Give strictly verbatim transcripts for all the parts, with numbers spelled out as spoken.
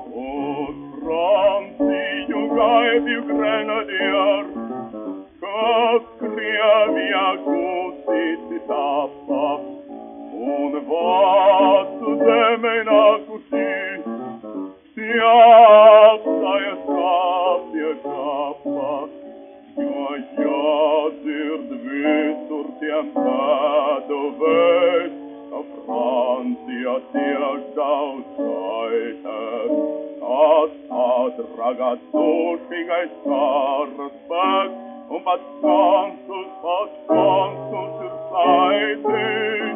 O stronzi, giungai più grenadier, che scrivia così si tappa, un vaso de mena così, si alza e scappia cappa, io io dir dve sortiampato ves, a Francia sia gausaite, as ad ragazzo figa e scarpet, un pascantus, pascantus sur saite.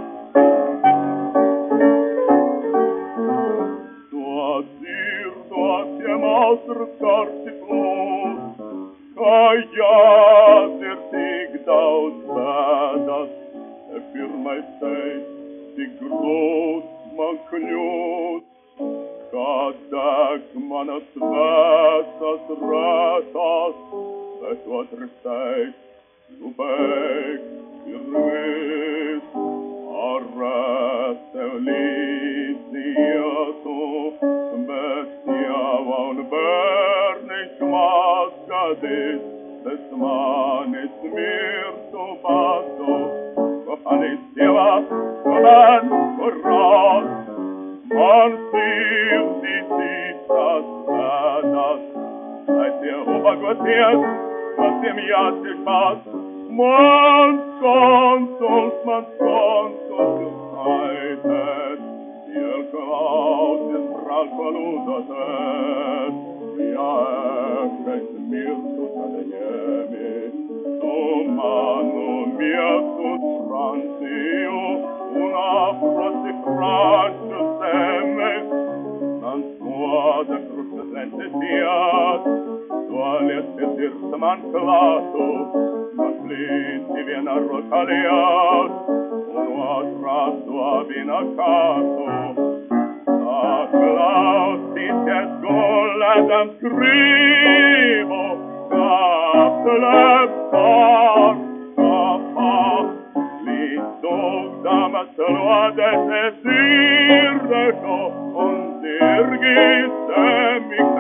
Doa dir, doa siem alter scarsi plus, ca ja dir sig daus bedas, e für mei seid, die groß man kljus, Kadek man het vestas retas, et wat resteit, lupek, irvis, arrest elisiatu, bestia vaun bernic mascadis, des manis mirtu pasto, cofanis dieva, comen, corras, man sir disitas vedas, et ihr obergotiert, was dem Jad sich maß, man consuls, man consuls seitet, ihr Klaus in bralvaludatet, ja echet mir zu tadeniemi, so manu mia sut Francio, una frasi Francio seme, non suada cruce sente siat, tualet petirse man clato, man plinti viena rotaliat, uno atraso abina caso, a Claus dices goledem scrivo, captelem star, capach, Listog damas loades es irdeco, und irgis emig